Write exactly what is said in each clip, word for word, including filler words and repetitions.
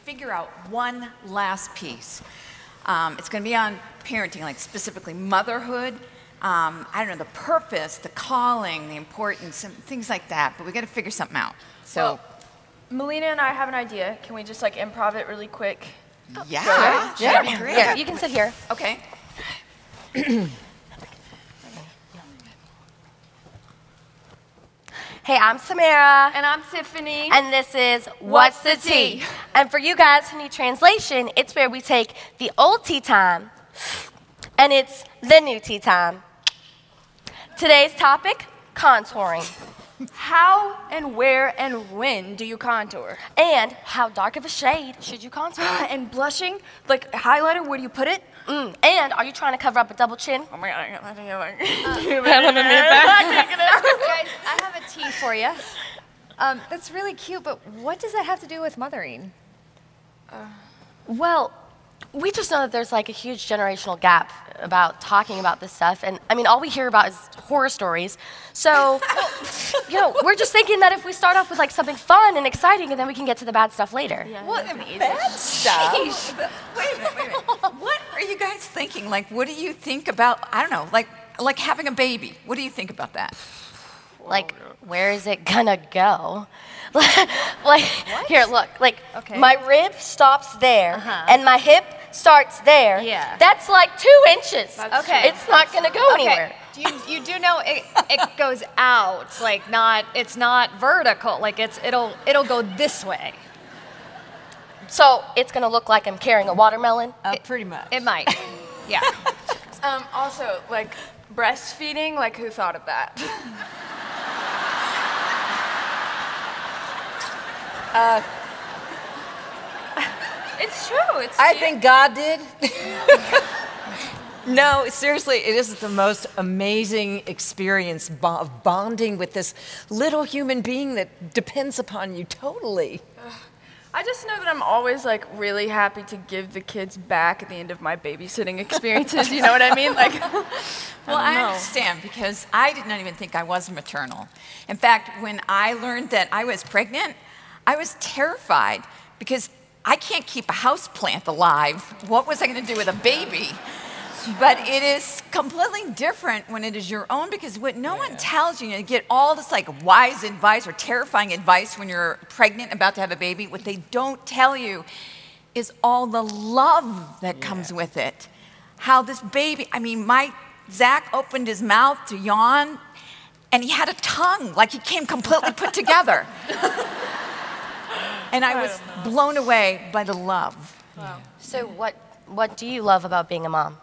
figure out one last piece. Um, it's going to be on parenting, like specifically motherhood. Um, I don't know, the purpose, the calling, the importance, and things like that. But we got to figure something out. So, well, Melina and I have an idea. Can we just like improv it really quick? yeah, yeah, that'd be great. yeah. You can sit here. Okay. Hey, I'm Samara. And I'm Tiffany. And this is What's, What's the the Tea? Tea? And for you guys who need translation, it's where we take the old tea time and it's the new tea time. Today's topic, contouring. How and where and when do you contour? And how dark of a shade should you contour? And blushing? Like highlighter, where do you put it? Mm. And are you trying to cover up a double chin? Oh my god, I can't do like Guys, I have a tea for you. Um, that's really cute, but what does that have to do with mothering? Well, we just know that there's like a huge generational gap about talking about this stuff. And I mean, all we hear about is horror stories. So, you know, we're just thinking that if we start off with like something fun and exciting, and then we can get to the bad stuff later. Yeah, What bad stuff? Wait a minute, wait a minute. What are you guys thinking? Like, what do you think about, I don't know, like, like having a baby? What do you think about that? Like, where is it gonna go? Like, here, look, like, Okay. my rib stops there, Uh-huh. and my hip starts there. Yeah. That's like two inches. That's Okay. It's not gonna go anywhere. You, you do know it, it goes out, like not, it's not vertical, like it's, it'll, it'll go this way. So it's gonna look like I'm carrying a watermelon. Uh, pretty much. It might, yeah. Um, also, like breastfeeding, like who thought of that? It's true. It's I cute. think God did. No, seriously, it is the most amazing experience bo- of bonding with this little human being that depends upon you totally. I just know that I'm always like really happy to give the kids back at the end of my babysitting experiences. You know what I mean? Like, Well, I, know. understand because I did not even think I was maternal. In fact, when I learned that I was pregnant, I was terrified because I can't keep a house plant alive. What was I going to do with a baby? But it is completely different when it is your own because what no one tells you, you get all this like wise advice or terrifying advice when you're pregnant, about to have a baby. What they don't tell you is all the love that comes with it. How this baby, I mean, my Zach opened his mouth to yawn and he had a tongue, like he came completely put together. And I was blown away by the love. Wow. So what what do you love about being a mom?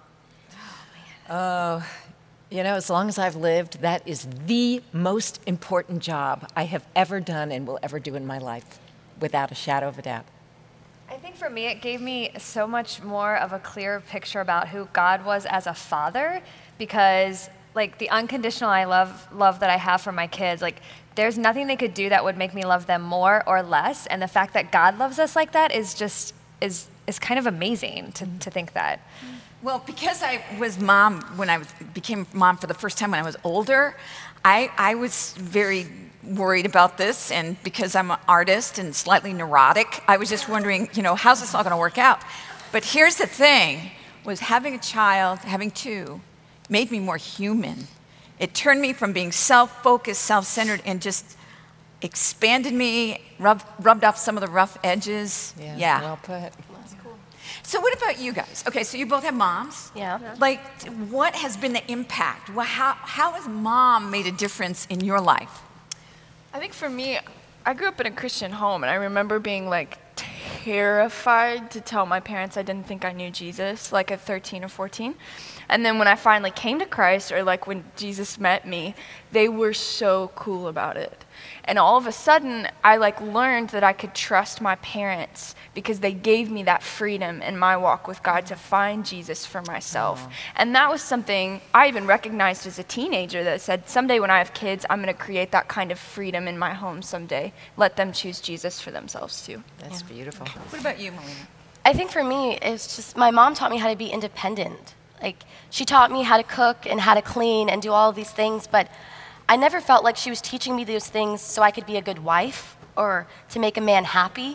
Oh, you know, as long as I've lived, that is the most important job I have ever done and will ever do in my life, without a shadow of a doubt. I think for me, it gave me so much more of a clear picture about who God was as a father, because like the unconditional I love love that I have for my kids, like there's nothing they could do that would make me love them more or less. And the fact that God loves us like that is just is is kind of amazing to, to think that. Well, because I was mom when I was, became mom for the first time when I was older, I, I was very worried about this. And because I'm an artist and slightly neurotic, I was just wondering, you know, how's this all going to work out? But here's the thing, was having a child, having two, made me more human. It turned me from being self-focused, self-centered, and just expanded me, rubbed, rubbed off some of the rough edges. Yeah. Well put. So what about you guys? Okay, so you both have moms. Yeah. Yeah. Like, what has been the impact? Well, how, how has mom made a difference in your life? I think for me, I grew up in a Christian home, and I remember being like terrified to tell my parents I didn't think I knew Jesus, like at thirteen or fourteen. And then when I finally came to Christ, or like when Jesus met me, they were so cool about it. And all of a sudden, I like learned that I could trust my parents because they gave me that freedom in my walk with God to find Jesus for myself. Oh. And that was something I even recognized as a teenager that said, someday when I have kids, I'm going to create that kind of freedom in my home someday. Let them choose Jesus for themselves too. That's beautiful. What about you, Melina? I think for me, it's just my mom taught me how to be independent. Like, she taught me how to cook and how to clean and do all of these things, but I never felt like she was teaching me those things so I could be a good wife or to make a man happy.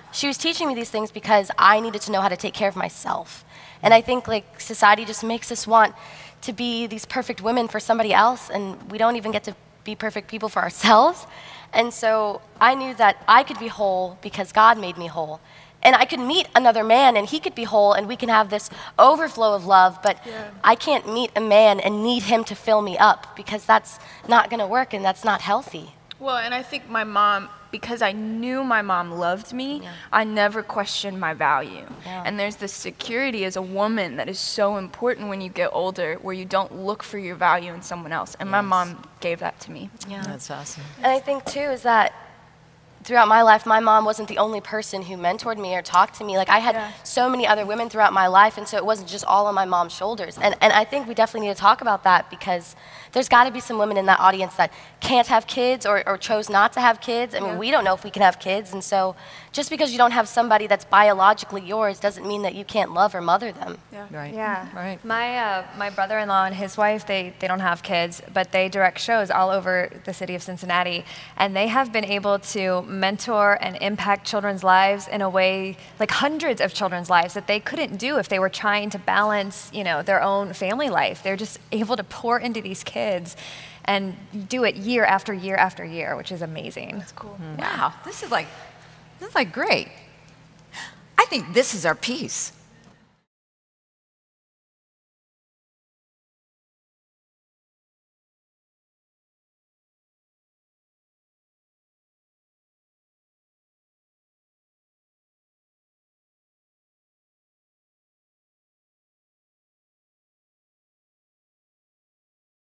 she was teaching me these things because I needed to know how to take care of myself. And I think like society just makes us want to be these perfect women for somebody else, and we don't even get to be perfect people for ourselves. And so I knew that I could be whole because God made me whole. And I could meet another man and he could be whole and we can have this overflow of love, but Yeah. I can't meet a man and need him to fill me up because that's not gonna work and that's not healthy. Well, and I think my mom, because I knew my mom loved me, Yeah. I never questioned my value. Yeah. And there's this security as a woman that is so important when you get older, where you don't look for your value in someone else. And my mom gave that to me. Yeah. That's awesome. And I think too is that throughout my life, my mom wasn't the only person who mentored me or talked to me. Like I had Yeah. so many other women throughout my life, and so it wasn't just all on my mom's shoulders. And and I think we definitely need to talk about that because there's got to be some women in that audience that can't have kids or, or chose not to have kids. I mean, Yeah. we don't know if we can have kids, and so just because you don't have somebody that's biologically yours doesn't mean that you can't love or mother them. Yeah. Right. Yeah. Right. My uh, my brother-in-law and his wife, they they don't have kids, but they direct shows all over the city of Cincinnati, and they have been able to mentor and impact children's lives in a way, like hundreds of children's lives that they couldn't do if they were trying to balance, you know, their own family life. They're just able to pour into these kids and do it year after year after year, which is amazing. That's cool. Wow, this is like, this is like great. I think this is our piece.